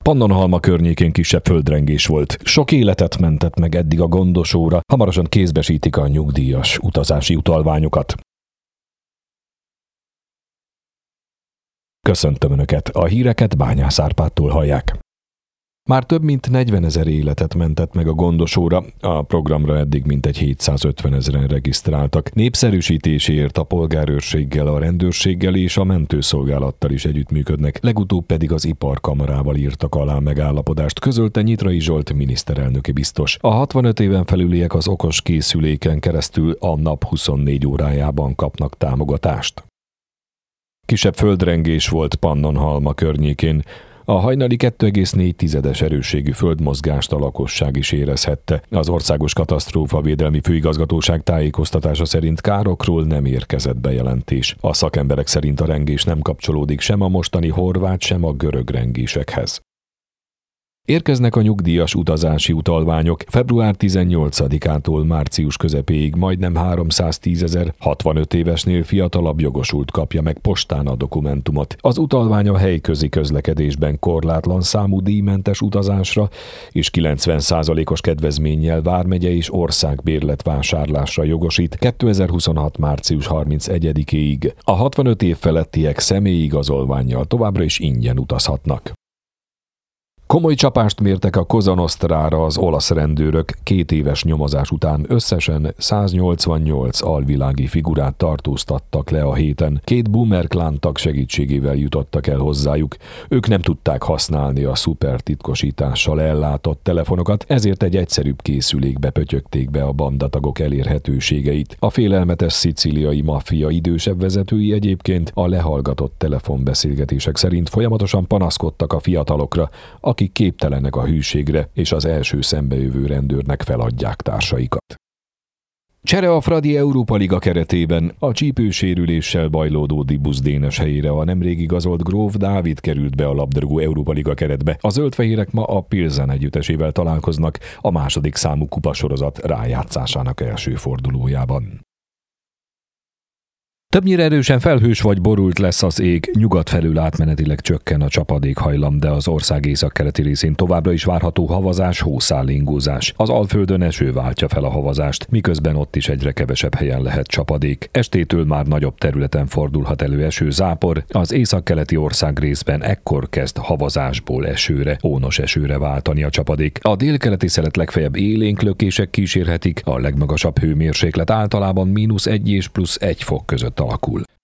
Pannonhalma környékén kisebb földrengés volt. Sok életet mentett meg eddig a gondosóra, hamarosan kézbesítik a nyugdíjas utazási utalványokat. Köszöntöm Önöket, a híreket Bányász Árpádtól hallják. Már több mint 40 000 életet mentett meg a gondosóra, a programra eddig mintegy 750 000-en regisztráltak. Népszerűsítéséért a polgárőrséggel, a rendőrséggel és a mentőszolgálattal is együttműködnek, legutóbb pedig az iparkamarával írtak alá megállapodást, közölte Nyitrai Zsolt miniszterelnöki biztos. A 65 éven felüliek az okos készüléken keresztül a nap 24 órájában kapnak támogatást. Kisebb földrengés volt Pannonhalma környékén. A hajnali 2,4 erősségű földmozgást a lakosság is érezhette. Az Országos Katasztrófavédelmi Főigazgatóság tájékoztatása szerint károkról nem érkezett bejelentés. A szakemberek szerint a rengés nem kapcsolódik sem a mostani horvát, sem a görög rengésekhez. Érkeznek a nyugdíjas utazási utalványok. Február 18-ától március közepéig majdnem 310 000 65 évesnél fiatalabb jogosult kapja meg postán a dokumentumot. Az utalvány a helyközi közlekedésben korlátlan számú díjmentes utazásra és 90%-os kedvezménnyel vármegye és országbérletvásárlásra jogosít 2026. március 31-éig. A 65 év felettiek személyigazolvánnyal továbbra is ingyen utazhatnak. Komoly csapást mértek a Cosa Nostrára az olasz rendőrök, 2 éves nyomozás után összesen 188 alvilági figurát tartóztattak le a héten. 2 boomer klántag segítségével jutottak el hozzájuk. Ők nem tudták használni a szupertitkosítással ellátott telefonokat, ezért egy egyszerűbb készülékbe pötyögték be a bandatagok elérhetőségeit. A félelmetes szicíliai maffia idősebb vezetői egyébként a lehallgatott telefonbeszélgetések szerint folyamatosan panaszkodtak a fiatalokra, akik képtelenek a hűségre, és az első szembejövő rendőrnek feladják társaikat. Csere a Fradi Európa Liga keretében. A csípősérüléssel bajlódó Dibusz Dénes helyére a nemrég igazolt Gróf Dávid került be a labdarúgó Európa Liga keretbe. A zöldfehérek ma a Pilsen együttesével találkoznak a második számú kupasorozat rájátszásának első fordulójában. Többnyire erősen felhős vagy borult lesz az ég, nyugat felül átmenetileg csökken a csapadékhajlam, de az ország északkeleti részén továbbra is várható havazás, hószálingózás. Az Alföldön eső váltja fel a havazást, miközben ott is egyre kevesebb helyen lehet csapadék. Estétől már nagyobb területen fordulhat elő esőzápor, az északkeleti ország részben ekkor kezd havazásból esőre, ónos esőre váltani a csapadék. A délkeleti szelet legfeljebb élénk lökések kísérhetik, a legmagasabb hőmérséklet általában -1 és +1 fok között alakul.